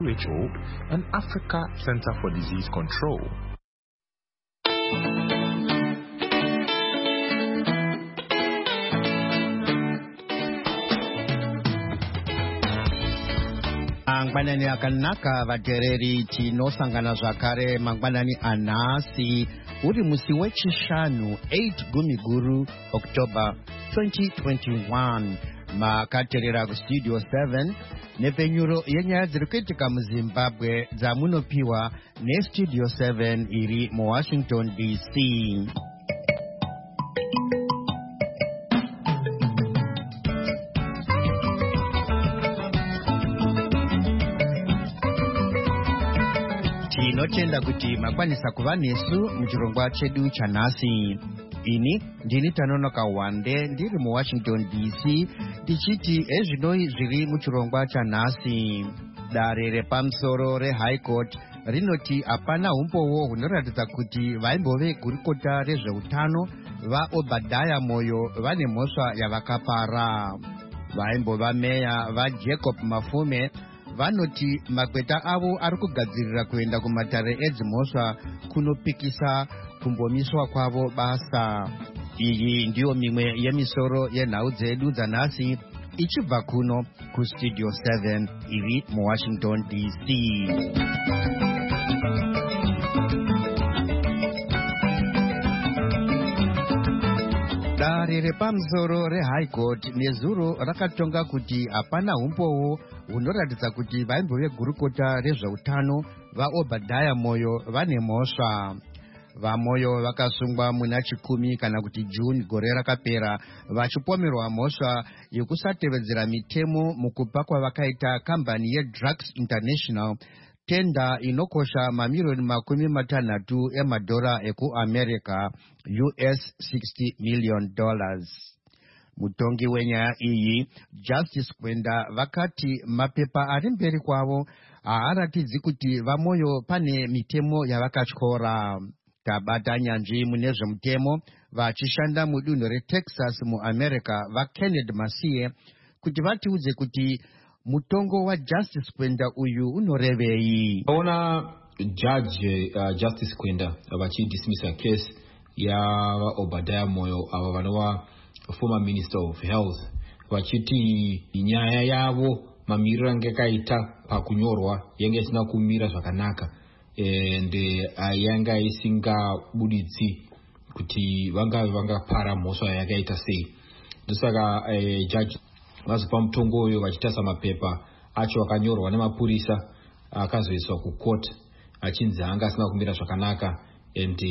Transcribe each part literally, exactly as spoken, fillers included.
W H O and Africa Center for Disease Control. Mangwanani akanaka vatereri tinosangana zvakare mangwanani anhasi uri musi wechishanu eight Gumiguru October twenty twenty-one. Makaterera kustudio seven nepenyuro yenyaya dziri kuitika muZimbabwe dzamunopiwa nestudio seven iri muWashington D C. Tinotenda kuti makwanisa kuva nesu muchirongwa chedu chanhasi. Ini ndini Tanonoka Wande ndiri muWashington D C tichiti ezvinoi zviri muchirongwa chanhasi. Dare repamusoro reHigh Court rinoti hapana umbowo hunoratidza kuti vaimbove gurukota rezveutano vaObadiah Moyo vane mhosva yavakapara. Vaimbova meya vaJacob Mafume vanoti makweta avo ari kugadzirira kuenda kumatare edzimhosva kunopikisa kumbomiswa kwavo basa. Iyi ndiyo mimwe yemisoro yenhau dzedu dzanhasi ichibva kuno kustudio seven iri muWashington D C. Dare repamusoro reHigh Court nezuro rakatonga kuti hapana umbowo hunoratidza kuti vaimbove gurukota rezveutano vaObadiah Moyo vane mhosva. VaMoyo vakasungwa muna chikumi kana kuti June gore rakapera vachipomerwa mhosva yekusatevedzera mitemo mukupa kwavakaita kambani yeDrugs International tenda inokosha mamirioni makumi matanhatu emadhora ekuAmerica U S sixty million dollars. Mutongi wenyaya iyi Justice Kwenda vakati mapepa ari mberi kwavo haaratidzi kuti VaMoyo pane mitemo yavakatyora. Tabata nyanzvi mune zvemutemo vachishanda mudunhu reTexas muAmerica vaKenneth Masiye kuti vatiudze kuti mutongo waJustice Kwenda uyu unorevei. Ona judge uh, Justice Kwenda vachidismissa case ya Obadiah Moyo ava vanova former minister of health vachiti nyaya yavo mamiriro anga yakaita pakunyorwa yanga isina kumira zvakanaka and uh, yanga isingabuditsi kuti vanga vangapara mhosva yakaita sei. Ndosaka uh, judge vazopa mutongo uyo vachitasa mapepa acho akanyorwa nemapurisa akazoiswa kucourt achinzi anga asina kumira zvakanaka and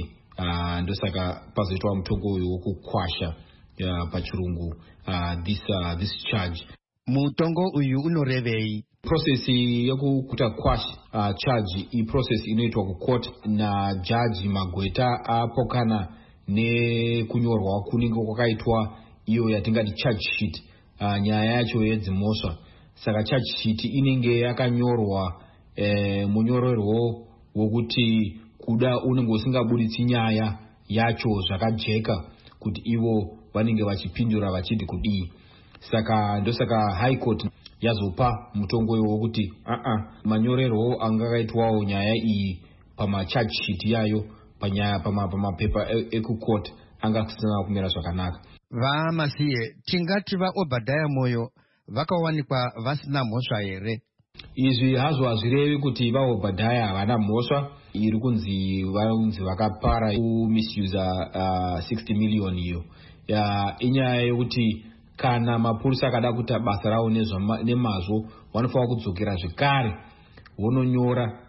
uh, ndosaka pazoitwa mutongo uyo wokukwasha uh, pachirungu uh, this, uh, this charge. Mutongo uyu unorevei? Process yekukuta quash uh, charge i process inoitwa kucourt na judge Magweta apokana nekunyorwa kunenge kwakaitwa iyo yatingati charge sheet uh, nyaya yacho yedzimhosva. Saka charge sheet inenge yakanyorwa eh, munyorerwo wokuti kuda unenge usingabuditsi nyaya yacho zvakajeka kuti ivo vanenge vachipindura vachiti kudii. Saka ndosaka High Court yazopa mutongo wokuti a a manyorerwo angakaitwawo nyaya iyi pama charge sheet yayo panyaya pama pamapepa ekucourt anga kusina kumira zvakanaka. VaMasiye, tingati vaObadiah Moyo vakawanikwa vasina mhosva here? Izvi hazvo hazvirevi kuti vaObadiah havana mhosva. Iri kunzi vanzi vakapara kumisuse uh, sixty million iyo. Ya inyaya yekuti kana mapurisa akada kuita basa rawo nemazvo vanofanira kudzokera zvekare vononyora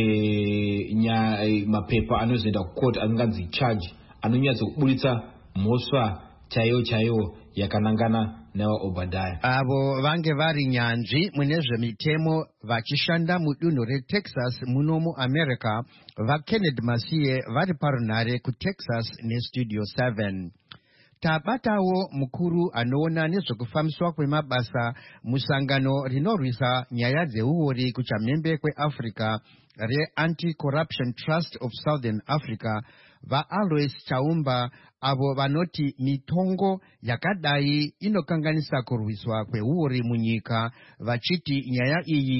e, nya e, mapepa anozoenda kucourt anonzi charge anonyatsa kubuditsa mhosva chaiyo chaiyo yakanangana navaObadiah. Avo vange vari nyanzvi mune zvemitemo vachishanda mudunhu reTexas muno muAmerica vaKenneth Masiye vari parunhare kuTexas nestudio seven. Tabatawo mukuru anoona nezvekufambiswa kwemabasa musangano rinorwisa nyaya dzeuori kuchamhembe kweAfrica reAnti-Corruption Trust of Southern Africa vaAlois Chaumba avo vanoti mitongo yakadai inokanganisa kurwiswa kweuori munyika vachiti nyaya iyi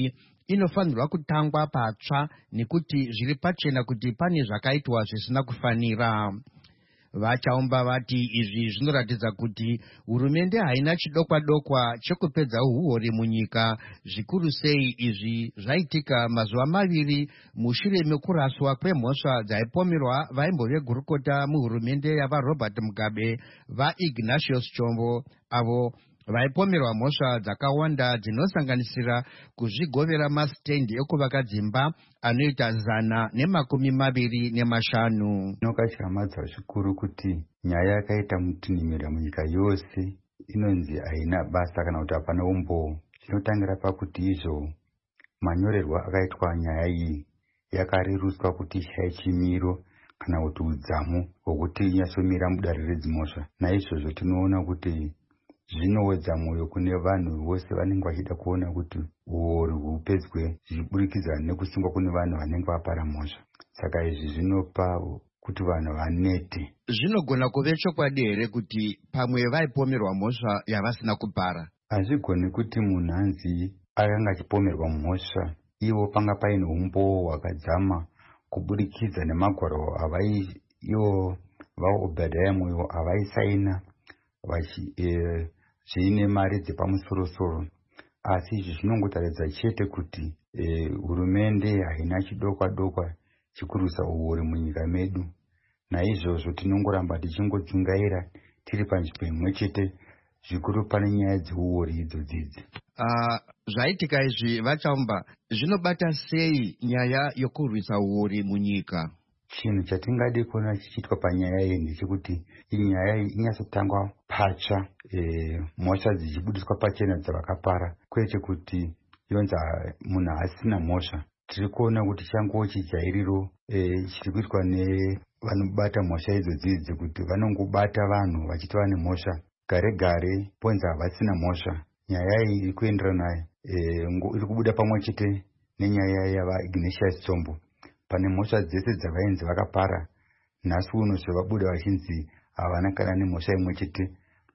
inofanirwa kutangwa patsva nekuti zviri pachena kuti pane zvakaitwa zvisina kufanira. Vachaumba vati izvi zvinoratidza kuti hurumende haina chidokwa-dokwa chekupedza uhuori munyika, zvikuru sei izvi zvaitika mazuva maviri mushure mekuraswa kwemhosva dzaipomerwa vaimbovegurukota muhurumende yavaRobert Mugabe vaIgnatius Chombo, avo vaipomerwa mhosva dzakawanda dzinosanganisira kuzvigovera masitendi ekuvaka dzimba anoita zana nemakumi maviri nemashanu. Inokatyamadza zvikuru kuti nyaya yakaita mutinhimira munyika yose inonzi haina basa kana kuti hapana umbowo. Zvinotangira pakuti izvo manyorerwa akaitwa nyaya iyi yakareruswa kuti ishaye chimiro kana kuti udzamu hwokuti inyatsomira mudare redzimhosva. Naizvozvo tinoona kuti zvinowedza mwoyo kune vanhu vose vanenge vachida kuona kuti uori hupedzwe zvichiburikidza nekusungwa kune vanhu vanenge vapara mhosva. Saka izvi zvinopa kuti vanhu vanete. Zvinogona kuve chokwadi here kuti pamwe vaipomerwa mhosva yavasina kupara? Hazvigoni kuti munhu anzi akanga achipomerwa mhosva ivo panga paine umbowo hwakadzama kuburikidza nemagwaro avai ivo vaObhadhaya Moyo avaisaina vachi e, zviine mari dzepamusoro-soro. Asi izvi zvinongotaridza chete kuti e, hurumende haina chidokwa-dokwa chikurusa uori munyika medu. Naizvozvo tinongoramba tichingodzungaira tiri panzvimbo imwe chete, zvikuru pane nyaya dzeuori idzodzidzi. Uh, zvaitika izvi Vachaumba zvinobata sei nyaya yokurwisa uori munyika? Chinhu chatingade kuona chichiitwa panyaya iyi ndechekuti inyaya iyi inyatsotangwa patsva, e, mhosva dzichibudiswa pachena dzavakapara, kwete kuti yonza munhu asina mhosva. Tiri kuona kuti changowo chijairiro e, chiri kuitwa nevanobata mhosva idzodzidzi kuti vanongobata vanhu vachiti vane mhosva gare gare ponza havasina mhosva. Nyaya iyi iri kuenderana e, iri kubuda pamwe chete nenyaya yavaIgnatius Chombo. Pane mhosva dzese dzavainzi vakapara, nhasi uno zvavabuda vachinzi havana kana nemhosva imwe chete.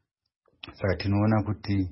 Saka tinoona kuti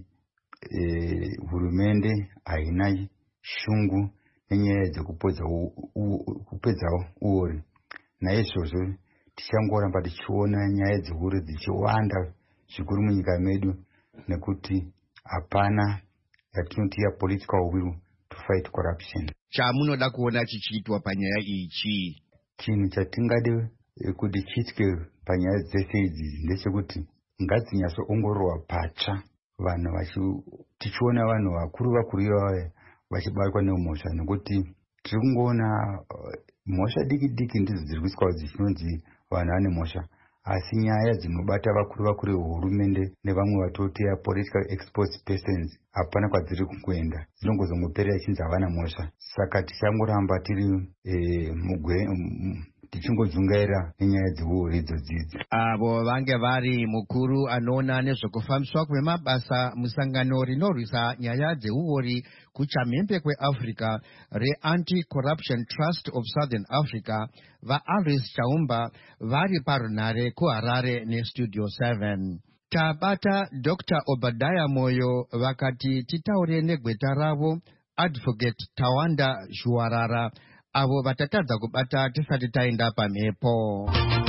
e, hurumende haina shungu nenyaya dzekupedza kupedzawo uori. Naizvozvo tichangoramba tichiona nyaya dzeuri dzichiwanda zvikuru munyika medu, nekuti hapana yatinoti ya political will to fight corruption. Chamunoda kuona chichiitwa panyaya ichi? Chinhu chatingade kuti chiitwe panyaya dzese idzi ndechekuti ngadzinyatsoongororwa patsva, vanhu vachi tichiona vanhu vakuru vakuru ivavo vachibatwa nemhosva, nekuti tiri kungoona mhosva diki diki ndidzo dziri kuiswawo dzichinonzi vanhu vane mhosva, asi nyaya dzinobata vakuru vakuru vehurumende nevamwe vatoti ya political exposed persons hapana kwadziri kuenda, dzinongozongoperera chinzi havana mhosva. Saka tichangoramba tiri e, mugwe tichingodzungaira nenyaya dzeuori idzodzidzi. Avo vange vari mukuru anoona nezvekufambiswa kwemabasa musangano rinorwisa nyaya dzeuori kuchamhembe kweAfrica reAnti-Corruption Trust of Southern Africa, vaAlice Chaumba vari parunhare kuHarare neStudio seven. Tabata Doctor Obadiah Moyo vakati titaure negweta ravo Advocate Tawanda Zhuwarara, avo vatatadza kubata tisati taenda pamhepo.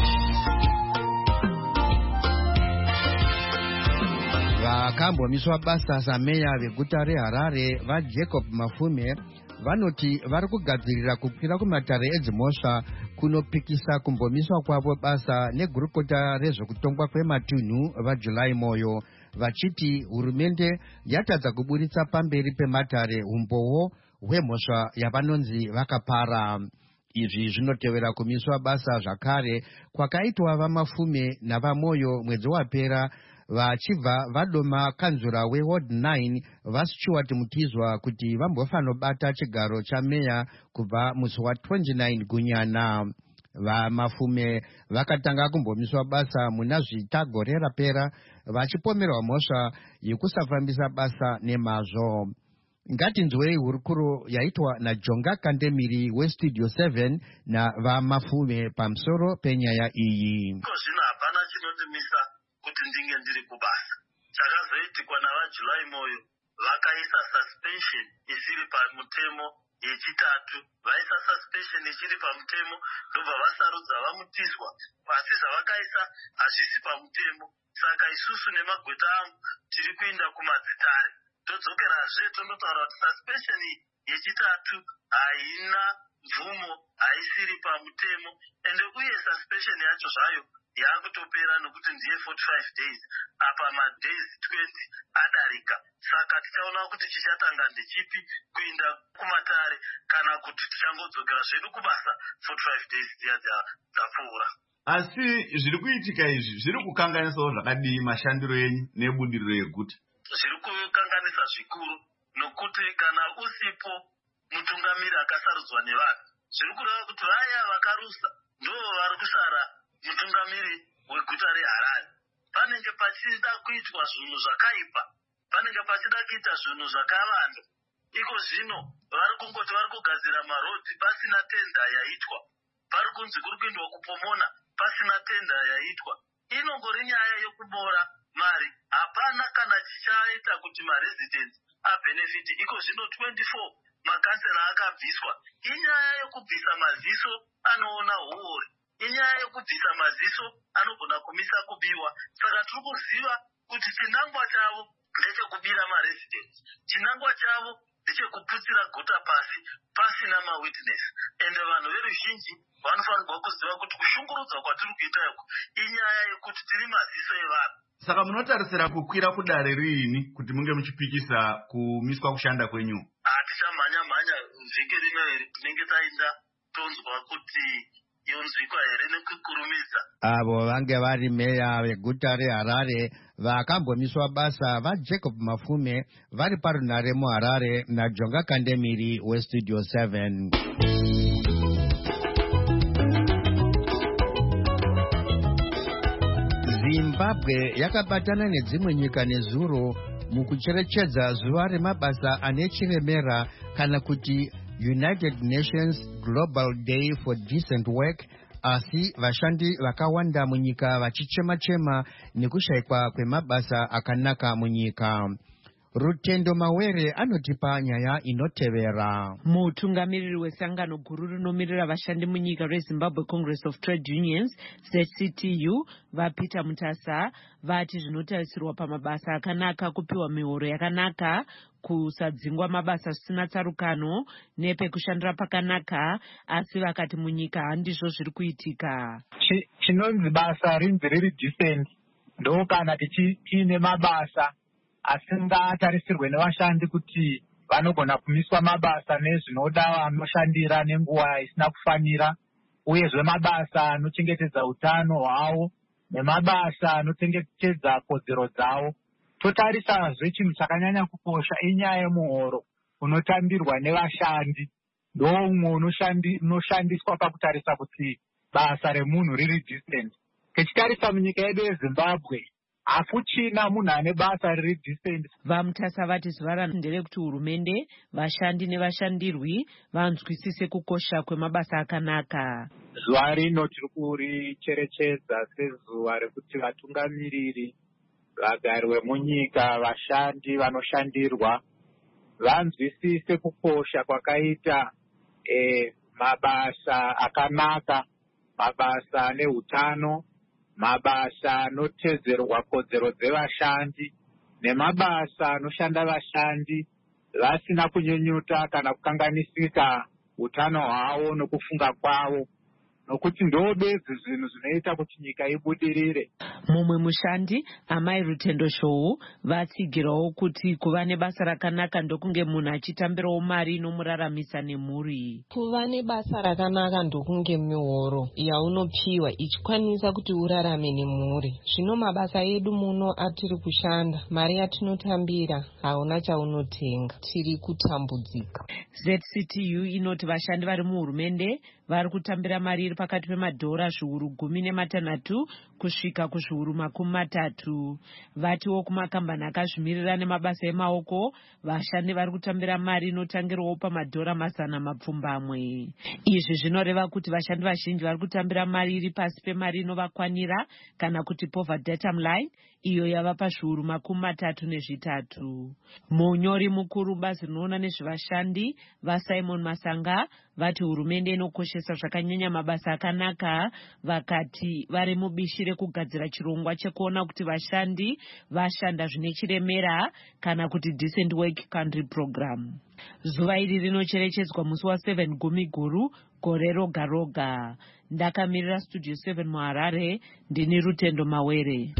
Vakambomiswa basa sameya veguta reHarare vaJacob Mafume vanoti vari kugadzirira kukwira kumatare edzimhosva kunopikisa kumbomiswa kwavo basa negurukota rezvekutongwa kwematunhu vaJuly Moyo, vachiti hurumende yatadza kuburitsa pamberi pematare umbowo hwemhosva yavanonzi vakapara. Izvi zvinotevera kumiswa basa zvakare kwakaitwa vaMafume navaMoyo mwedzi wapera, vachibva vadoma kanzura weWard nine vaStuart Mutizwa kuti vambofanobata chigaro chameya kubva musi wa29 Gunyana. VaMafume vakatanga kumbomiswa basa muna zvitagore rapera vachipomerwa mhosva yekusafambisa basa nemazvo. Ngatinzwei hurukuro yaitwa naJonga Kandemiri weStudio seven navaMafume pamusoro penyaya iyi. Zvino hapana chinondimisa kuti ndinge ndiri kubasa. Chakazoitikwa navaJuly Moyo vakaisa suspension isiri pamutemo yechitatu, vaisa suspension ichiri pamutemo, ndobva vasarudza vamutiswa, pasi zvavakaisa hazvisi pamutemo. Saka isusu nemagweta angu tiri kuenda kumadzitare, todzokerazve tonotaura kuti suspension yechitatu haina mvumo, haisiri pamutemo, ende uye suspension yacho zvayo yakutopera nokuti ndiye forty-five days, apa madays twenty adarika. Saka tichaona kuti chichatanga ndechipi, kuenda kumatare kana kuti tichangodzokera zvedu kubasa forty-five days dziya dzapfuura. Asi zviri kuitika izvi zviri kukanganisawo zvakadii mashandiro enyu nebudiriro yeguta? Zviri kukanganisa zvikuru, nokuti kana usipo mutungamiri akasarudzwa nevanhu, zviri kureva kuti vaya vakarusa ndoo vari kusara mutungamiri weguta reHarare. Panenge pachida kuitwa zvinhu zvakaipa, panenge pachida kuita zvinhu zvakavanda. Iko zvino vari kungoti vari kugadzira marodhi pasina tenda yaitwa, pari kunzi kuri kuindwa kupomona pasina tenda yaitwa. Inongori nyaya yekubora mari, hapana kana chichaita kuti maresidents abenefit. Iko zvino twenty-four makansela akabviswa. Inyaya yekubvisa maziso anoona huori, inyaya yekubvisa maziso anogona kumisa kubiwa. Saka tiri kuziva kuti chinangwa chavo ndechekubira maresidents, chinangwa chavo ndechekuputsira guta pasi pasina mawitness. Ende vanhu veruzhinji vanofanirwa kuziva kuti kushungurudzwa kwatiri kuita iko inyaya yekuti tiri maziso evanhu. Saka munotarisira kukwira kudare riini kuti munge muchipikisa kumiswa kushanda kwenyu? Hatichamhanya mhanya vhiki rino iri, tinenge taenda tonzwa kuti yonzwikwa here nekukurumidza. Avo vange vari meya veguta reHarare vakambomiswa basa vaJacob Mafume vari parunhare muHarare naJonga Kandemiri weStudio seven. Zimbabwe yakabatana nedzimwe nyika nezuro mukucherechedza zuva remabasa ane chiremera kana kuti United Nations Global Day for Decent Work, asi vashandi vakawanda munyika vachichema-chema nekushayikwa kwemabasa akanaka munyika. Rutendo Mawere anotipa nyaya inotevera. Mutungamiriri wesangano guru rinomirira vashandi munyika reZimbabwe Congress of Trade Unions Z C T U vaPeter Mutasa vati zvinotarisirwa pamabasa akanaka kupiwa mihoro yakanaka, kusadzingwa mabasa zvisina tsarukano nepekushandira pakanaka, asi vakati munyika handizvo zviri kuitika. Chinonzi basa rinzi riri decent ndo kana tiine mabasa asingatarisirwe nevashandi kuti vanogona kumiswa mabasa nezvinoda vanoshandira nenguva isina kufanira, uyezve mabasa anochengetedza utano hwavo nemabasa anochengetedza kodzero dzavo. Totarisazve chinhu chakanyanya kukosha inyaya yemuhoro unotambirwa nevashandi, ndo umwe unoshandiswa pakutarisa kuti basa remunhu riri decent. Tichitarisa munyika yedu yeZimbabwe hakuchina munhu ane basa riri decent. VaMutasa vati zuva nderekuti hurumende, vashandi nevashandirwi vanzwisise kukosha kwemabasa akanaka. Zuva rino tiri kuricherechedza sezuva rekuti vatungamiriri, vagari vemunyika, vashandi vanoshandirwa vanzwisise kukosha kwakaita e, mabasa akanaka, mabasa ane utano, mabasa anotedzerwa kodzero dzevashandi, nemabasa anoshanda vashandi vasina kunyunyuta kana kukanganisika utano hwavo nokufunga kwavo, nokuti ndo bedzi zvinhu zvinoita kuti nyika ibudirire. Mumwe mushandi Amai Rutendo Shou vatsigirawo kuti kuva nebasa rakanaka ndokunge munhu achitambirawo mari inomuraramisa nemhuri. Kuva nebasa rakanaka ndokunge mihoro yaunopiwa ichikwanisa kuti urarame nemhuri. Zvino mabasa edu muno atiri kushanda, mari yatinotambira hauna chaunotenga, tiri kutambudzika. Z C T U inoti vashandi vari muhurumende vari kutambira mari iri pakati pemadhora zviuru gumi nematanhatu kusvika kuzviuru makumi matatu. Vatiwo kumakambani akazvimirira nemabasa emaoko, vashandi vari kutambira mari inotangirawo pamadhora mazana mapfumbamwe. Izvi zvinoreva kuti vashandi vazhinji vari kutambira mari iri pasi pemari inovakwanira kana kuti poverty datum line, iyo yava pazviuru makumi matatu nezvitatu. Munyori mukuru bazi rinoona nezvevashandi vaSimon Masanga vati hurumende inokoshesa zvakanyanya mabasa akanaka, vakati vari mubishi rekugadzira chirongwa chekuona kuti vashandi vashanda zvine chiremera kana kuti decent work country program. Zuva iri rinocherechedzwa musi wa7 gumi guru gore roga roga. Ndakamirira studio seven muHarare, ndini Rutendo Mawere.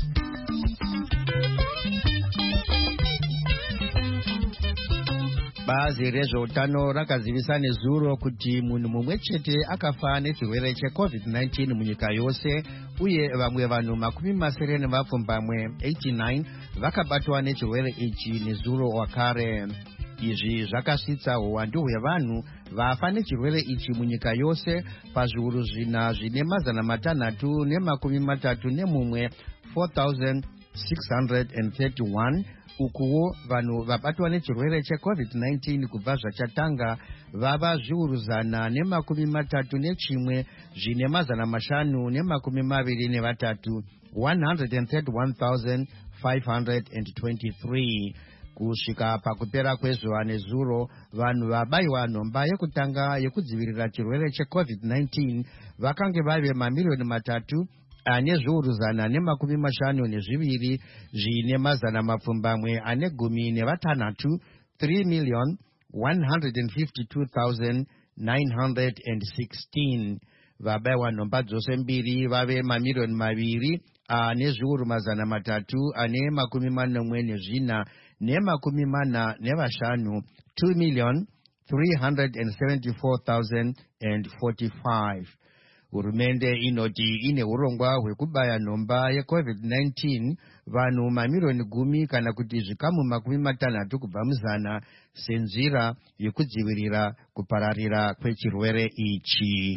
Bazi rezveutano rakazivisa nezuro kuti munhu mumwe chete akafa nechirwere checovid nineteen munyika yose, uye vamwe vanhu makumi masere nemapfumbamwe eighty-nine vakabatwa nechirwere ichi nezuro wakare. Izvi zvakasvitsa uwandu hwevanhu vafa nechirwere ichi munyika yose pazviuru zvina zvine mazana matanhatu nemakumi matatu nemumwe four thousand six hundred thirty-one. Ukuwo vanhu vabatwa nechirwere checovid nineteen kubva zvachatanga vava zviuru zana nemakumi matatu nechimwe zvine mazana mashanu nemakumi maviri nevatatu, one hundred thirty-one thousand five hundred twenty-three. Kusvika pakupera kwezuva nezuro, vanhu vabayiwa nhomba yekutanga yekudzivirira chirwere checovid nineteen vakange vave mamiliyoni matatu ane zviuru zana nemakumi mashanu nezviviri zvine mazana mapfumbamwe ane gumi nevatanhatu, three million one hundred fifty-two thousand nine hundred sixteen. Vabayiwa nhomba dzose mbiri vave mamiliyoni maviri ane zviuru mazana matatu ane makumi manomwe nezvina nemakumi mana nevashanu, two million three hundred seventy-four thousand forty-five. Hurumende inoti ine urongwa hwekubaya nhomba yecovid nineteen vanhu mamiliyoni gumi kana kuti zvikamu makumi matanhatu kubva muzana senzira yekudzivirira kupararira kwechirwere ichi.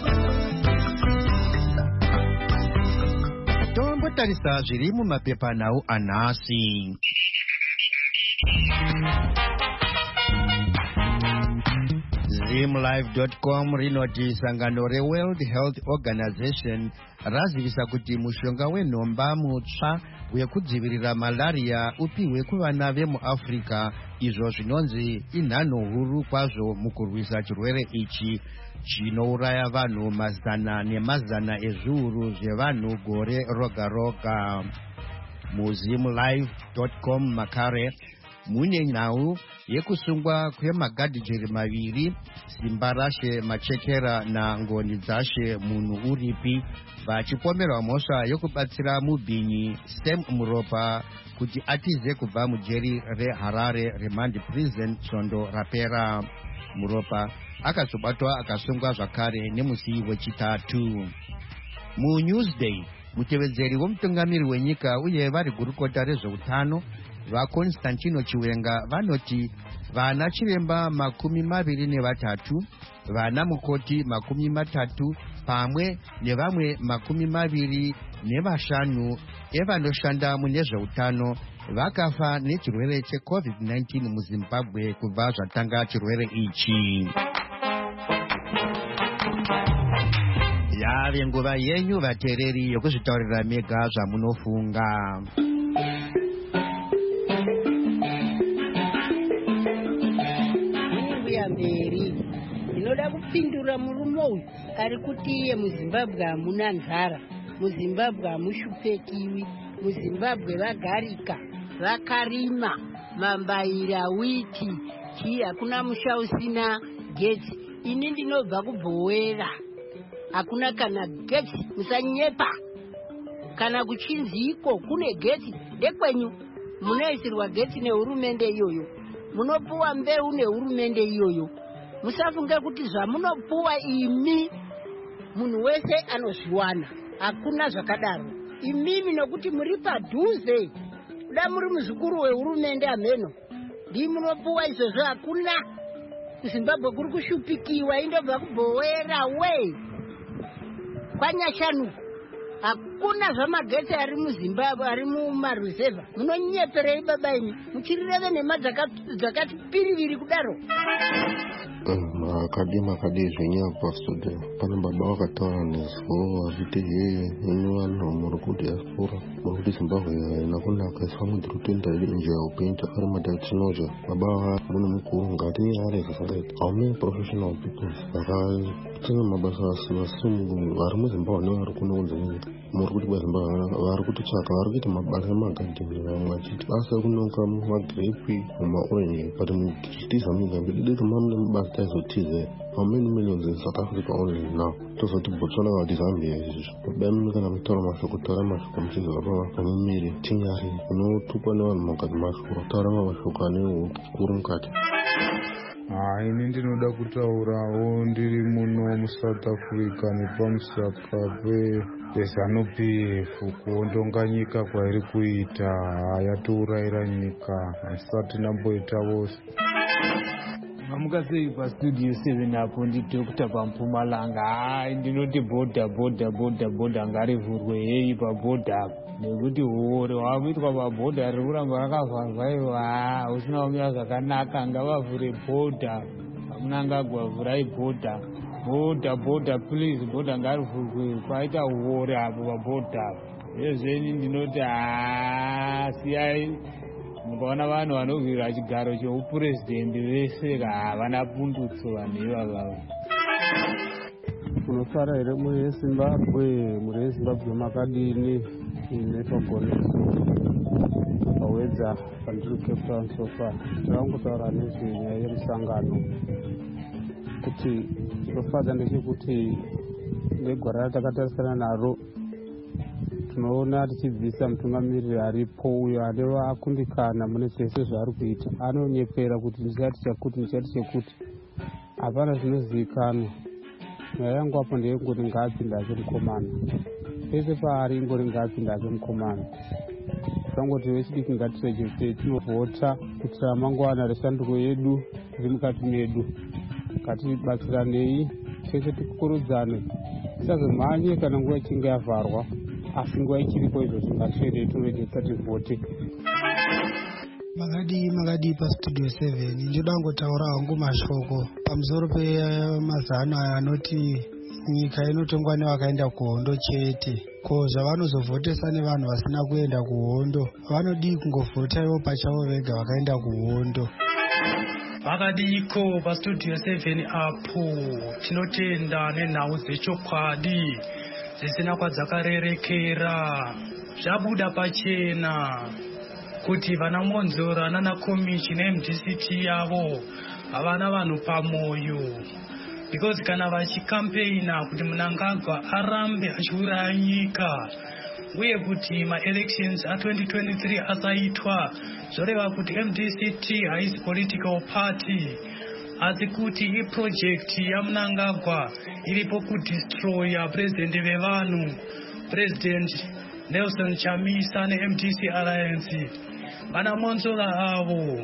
Tombotarisa zviri mumapepanhau anhasi. zim live dot com rinoti sangano reWorld Health Organization razivisa kuti mushonga wenhomba mutsva wekudzivirira malaria upiwe kuvana vemuAfrica, izvo zvinonzi inhano huru kwazvo mukurwisa chirwere ichi chinouraya vanhu mazana nemazana ezviuru zvevanhu gore roga roga. muzim live dot com makare mune nhau yekusungwa kwemagadhijeri maviri, simba rashe, machekera nangoni dzashe munhu uripi, vachipomerwa mhosva yokubatsira mubhinyi Sam Muropa kuti atize kubva mujeri reHarare Remand Prison svondo rapera. Muropa akazobatwa akasungwa zvakare nemusi wechitatu. MuNewsday, mutevedzeri womutungamiri wenyika uye vari gurukota rezveutano vaConstantino Chiwenga vanoti vana chiremba makumi maviri nevatatu, vana mukoti makumi matatu pamwe nevamwe makumi maviri nevashanu evanoshanda mune zveutano vakafa nechirwere checovid nineteen muZimbabwe kubva zvatanga chirwere ichi. Yave nguva yenyu vateereri yokuzvitaurira mega zvamunofunga. Mberi ndinoda kupindura murume uyu ari kuti iye muZimbabwe hamuna nzara, muZimbabwe hamushupekiwi, muZimbabwe vagarika, vakarima mambaira, witi, chii, hakuna musha usina getsi. Ini ndinobva kubhowera, hakuna kana getsi, musanyepa. Kana kuchinzi iko kune getsi, ndekwenyu munoisirwa getsi nehurumende iyoyo, munopuwa mbeu nehurumende iyoyo. Musafunge kuti zvamunopuwa imi munhu wese anozviwana, hakuna zvakadaro. Imimi nokuti muri padhuze, da muri muzukuru wehurumende ameno, ndi munopuwa izvozvo, hakuna. kuzimbabwe kuri kushupikiwa indobva kubhowera we kwanyashanu hakuna zvamagetsi ari muzimbabwe ari mumaruzevha munonyeperei baba imi muchirireve nhema dzakati piriviri kudaro makadi makadi zvenyaya pastudio pane baba vakataura nezvo vachiti heye imi vanhu muri kudiaspora muri kuti zimbabwe haina kunaka iswa mudhirutenda iri injira yeupenyu takaremata tinoja baba munhu mukuru ngati areza sangaiti how many professional people vakatine mabasa asivasimu vari muzimbabwe nevari kuno kunzenyika muri kuti bazimbabwe vari kutitsvaka vari kuita mabasa emagadhini vamwe achiti basa rekunoka magrepi mumaorenji but muchitiza mugambi dideti mamune mabasa taizotize how many millions in South Africa only now tozoti botswana vati zambia izvizvo babaimi kana mutaura mashoko taura mashoko muchizi vapa pamumiri tinyari unotukwa nevanhu mukati mashoko taura mashoko ane ukuru mukati. Ini ndinoda kutaurawo ndiri muno muSouth Africa nepamusaka peZANU P F kuondonga nyika kwairi kuita yatourayira nyika handisati ndamboitawose. Mamuka sei pastudio seven apo ndidhokita paMpumalanga. Hai ndinoti bhodha bhodha bhodha bhodha ngarivhurwe hei pabhodha apo nekuti uore hwakuitwa pabhodha riri kuramba rakavharwa iwa usina kumira zvakanaka ngavavhure bhodha amunangagwa vhurai bhodha bhodha bhodha please bhodha ngarivhurwe kwaita uore apo pabhodha apo izveni ndinoti haa siyai mukaona vanhu vanovhira chigaro cheupurezidendi vese havana pundutso vanhu ivavavo. Unofara here muri yeZimbabwe muri yeZimbabwe makadini netogoneso pawedza pandiri Cape Town so far ndakutaura nezvenyaya yemusangano kuti ndofadza ndechekuti negwara ratakatarisana naro tinoona tichibvisa mutungamiriri aripo uyo aneva akundikana mune zvese zvaari kuita anonyepera kuti ndichati chakuti ndichati chekuti hapana zvinozivikanwa. Nyaya yangu apo ndeyengoti ngaapinda ake mukomana pese paari ingori ngaapinda ake mukomana tangoti vechidiki ngatiregetei tinovhota kuti ramangwana reshanduko yedu riri mukati medu ngatibatsiranei tese tikukurudzane tisazomhanye kana nguva ichinge yavharwa asi nguva ichiripo izvozvo ngatisvere toregesa tivhote. Makadi makadi pastudio seven ndoda ngotaura hangu mashoko pamusoro pemazano aya anoti nyika inotongwa nevakaenda kuhondo chete ko zvavanozovhotesa nevanhu vasina kuenda kuhondo vanodii kungovhota ivo pachavo vega vakaenda kuhondo. Makadiko pastudio seven apo tinotenda nenhau dzechokwadi dzisina kwadzakarerekera zvabuda pachena kuti vana Monzora nana Komichi neM D C T yavo havana vanhu pamoyo because kana vachikampeyina kuti Mnangagwa arambe achiuraya nyika uye kuti ma-elections a twenty twenty-three asaitwa zvoreva kuti M D C T haisi political party asi kuti iproject yaMnangagwa iripo kudestroya president vevanhu President Nelson Chamisa neM D C Alliance. Vana Monzora avo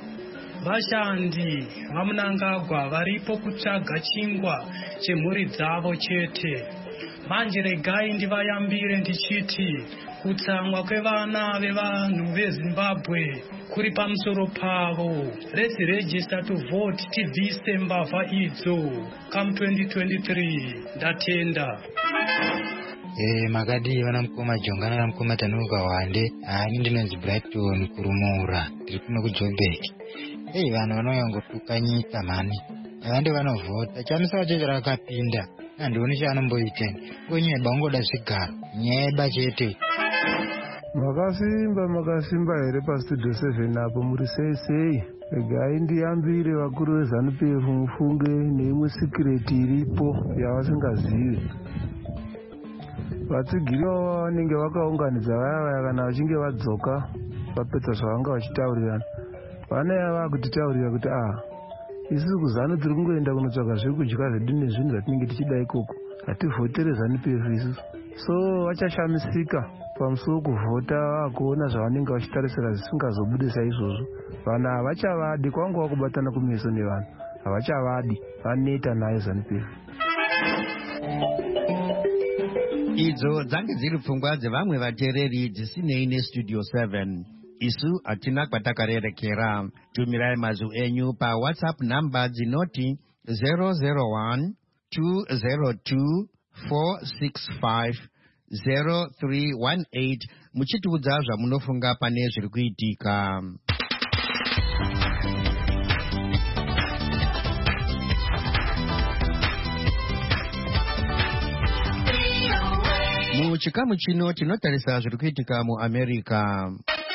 vashandi vaMnangagwa varipo kutsvaga chingwa chemhuri dzavo chete. Manje regai ndivayambire ndichiti kutsamwa kwevana vevanhu veZimbabwe kuri pamusoro pavo. Let's register to vote tibvise mbavha idzo come twenty twenty-three. Ndatenda. Eh makadi vana mukoma jongana na mukoma tanuka wande ani ndinonzi Brighton kurumura ndiri kuno kuJoburg. Eh vanhu vanoyangotuka nyika mani vande vanovhota chamisa vacho rakapinda andioni chanomboiteni onyeba ngoda zvigaro nyeba chete. Makasimba makasimba here pastudio seven apo muri sei sei regai ndiyambire vakuru veZANU P F mufunge neimwe sikireti iripo yavasingazivi. Vatsigiri vanenge vakaunganidza vaya vaya kana vachinge vadzoka vapedza zvavanga vachitaurirana vanaya vakutitaurira kuti ah isusu kuZANU tiri kungoenda kunotsvaga zvekudya zvedu nezvinhu zvatinenge tichida ikoko hativhotere ZANU P F isusu. So vachashamisika pamusoro kuvhota vakuona zvavanenge vachitarisira zvisingazobude saizvozvo. Vanhu havachavadi kwangu vakubatana kumeso nevanhu havachavadi, vaneta nayo ZANU-P F. Idzo dzange dziri pfungwa dzevamwe vateereri dzisinei nestudio seven. Isu hatina kwatakarerekera. Tumirai mazwi enyu pa WhatsApp namba dzinoti zero zero one two zero two four six five zero three one eight muchitiudza zvamunofunga pane zviri kuitika. Muchikamu chino tinotarisa zviri kuitika muAmerica.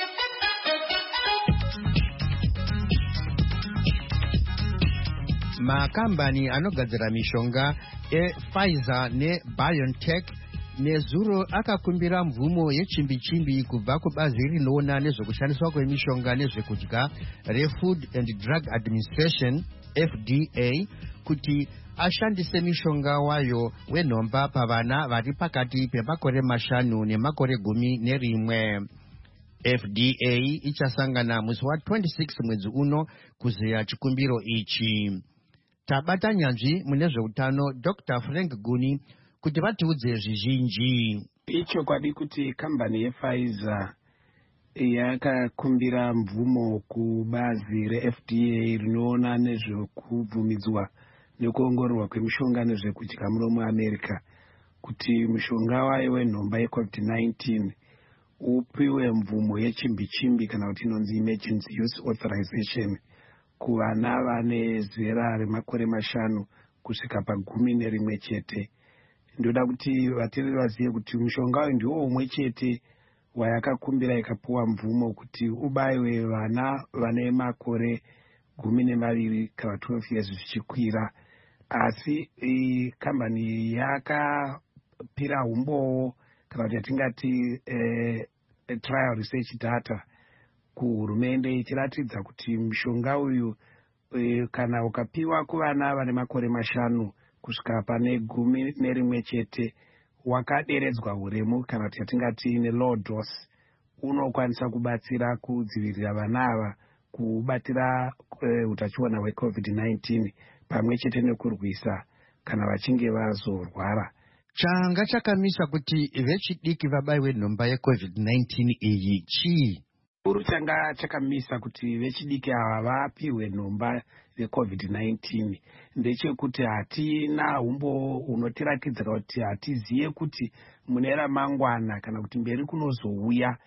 Makambani anogadzira mishonga ePfizer neBioNTech nezuro akakumbira mvumo yechimbi-chimbi kubva kubazi rinoona nezvekushandiswa kwemishonga nezvekudya reFood and Drug Administration F D A kuti ashandise mishonga wayo wenhomba pavana vari pakati pemakore mashanu nemakore gumi nerimwe. F D A ichasangana musi wa twenty-six mwedzi uno kuzeya chikumbiro ichi. Tabata nyanzvi mune zveutano Doctor Frank Guni kuti vatiudze zvizhinji. Ichokwadi kuti kambani yePfizer yakakumbira mvumo kubazi reF D A rinoona nezvekubvumidzwa nekuongororwa kwemishonga nezvekudya muno muAmerica kuti mushonga wayo wenhomba yeCovid nineteen upiwe mvumo yechimbi-chimbi kana kuti inonzi emergency use authorization kuvana vane zera remakore mashanu kusvika pagumi nerimwe chete. Ndoda kuti vateereri vazive kuti mushonga uyu ndiwo umwe chete wayakakumbira ikapuwa mvumo kuti ubayiwe vana vane makore gumi nemaviri kana twelve years zvichikwira. Asi kambani yakapira umbowo kana kuti yatingati eh, trial research data kuhurumende ichiratidza kuti mushonga uyu e, kana ukapiwa kuvana vane makore mashanu kusvika pane gumi nerimwe chete wakaderedzwa uremu kana kuti yatingati nelow dose unokwanisa kubatsira kudzivirira vana ava kubatira utachiona hweCovid nineteen pamwe chete nekurwisa kana vachinge vazorwara. Changa chakamisa kuti vechidiki vabayiwe nhomba yeCovid nineteen iyi chii? Uru changa chakamisa kuti vechidiki ava vapiwe nhomba yeCovid nineteen ndechekuti hatina umbo unotiratidza kuti hatiziye kuti mune ramangwana kana kuti mberi kunozouya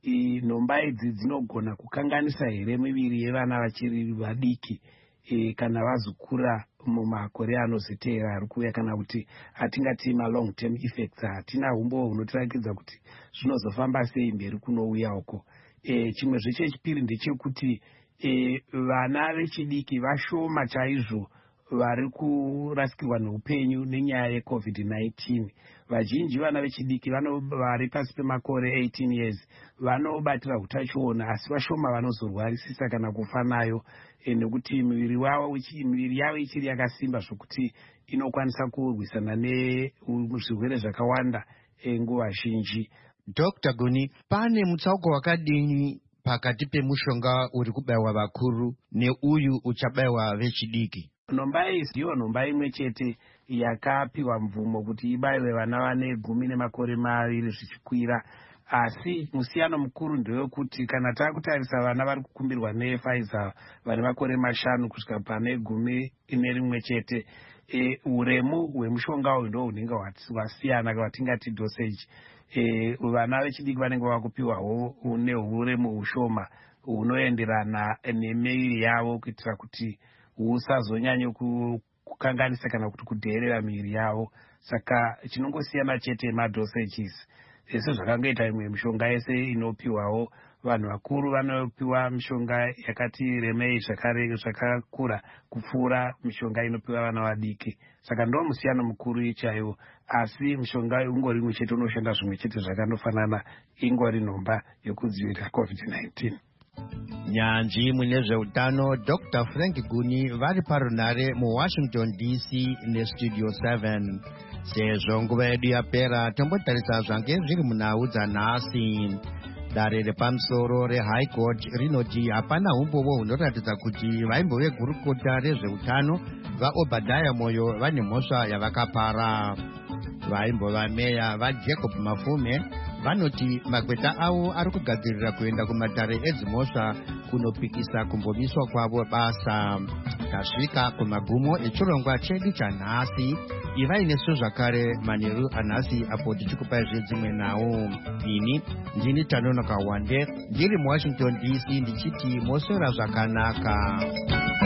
nhomba idzi dzinogona kukanganisa here miviri yevana vachiri vadiki e, kana vazokura mumakore anozoteera ari kuuya kana kuti hatingati malong term effects. Hatina umbo unotiratidza kuti zvinozofamba sei mberi kunouya uko. E, chimwe zveche chipiri ndechekuti e, vana vechidiki vashoma chaizvo vari kurasikirwa neupenyu nenyaya yeCovid nineteen. Vazhinji vana vechidiki vari pasi pemakore eighteen years vanobatira utachiona, asi vashoma vanozorwarisisa kana kufa nayo e, nekuti miviri wavo miviri yavo ichiri yakasimba zvokuti inokwanisa kurwisana nezvirwere zvakawanda e, nguva zhinji. Doctor Guni, pane mutsauko wakadini pakati pemushonga uri kubayiwa vakuru neuyu uchabayiwa vechidiki? Nhomba iyi ndiyo nhomba imwe chete yakapiwa mvumo kuti ibayiwe vana vane gumi nemakore maviri zvichikwira. Asi musiyano mukuru ndewekuti kana takutarisa vana vari kukumbirwa nePfizer vane makore mashanu kusvika pane gumi nerimwe chete, e, uremu hwemushonga uyu ndo hunenge hwasiyana kwatingati dosage. E, vana vechidiki vanenge vakupiwawo neuremu hushoma hunoenderana nemiviri yavo kuitira kuti husazonyanya kukanganisa kana kuti kudheerera miviri yavo. Saka chinongosiyana chete madosages. Zvese zvakangoita imwe mishonga yese inopiwawo vanhu vakuru vanopiwa mishonga yakati remei zvakare zvakakura kupfuura mishonga inopiwa vana vadiki. Saka ndo musiyano mukuru ichaiwo, asi mishonga ungori imwe chete unoshanda zvimwe chete zvakandofanana, ingori nhomba yokudzivirira COVID nineteen. Nyanzvi mune zveutano Doctor Frank Guni vari parunare muWashington D C nestudio seven. Sezvo nguva yedu yapera tombotarisa zvange zviri munhau dzanhasi. Dare repamusoro reHigh Court rinoti hapana umboo hunoratidza kuti vaimbo vegurukota rezveutano vaObadiah Moyo vane mhosva yavakapara. Vaimbova meya vaJacob Mafume vanoti makweta avo ari kugadzirira kuenda kumatare edzimhosva kunopikisa kumbomiswa kwavo basa. Tasvika kumagumo echirongwa chedu chanhasi. Ivai nesu zvakare manheru anhasi apo tichikupai zvedzimwe nawo. Ini ndini Tanonoka Wande ndiri muWashington D C ndichiti moswera zvakanaka.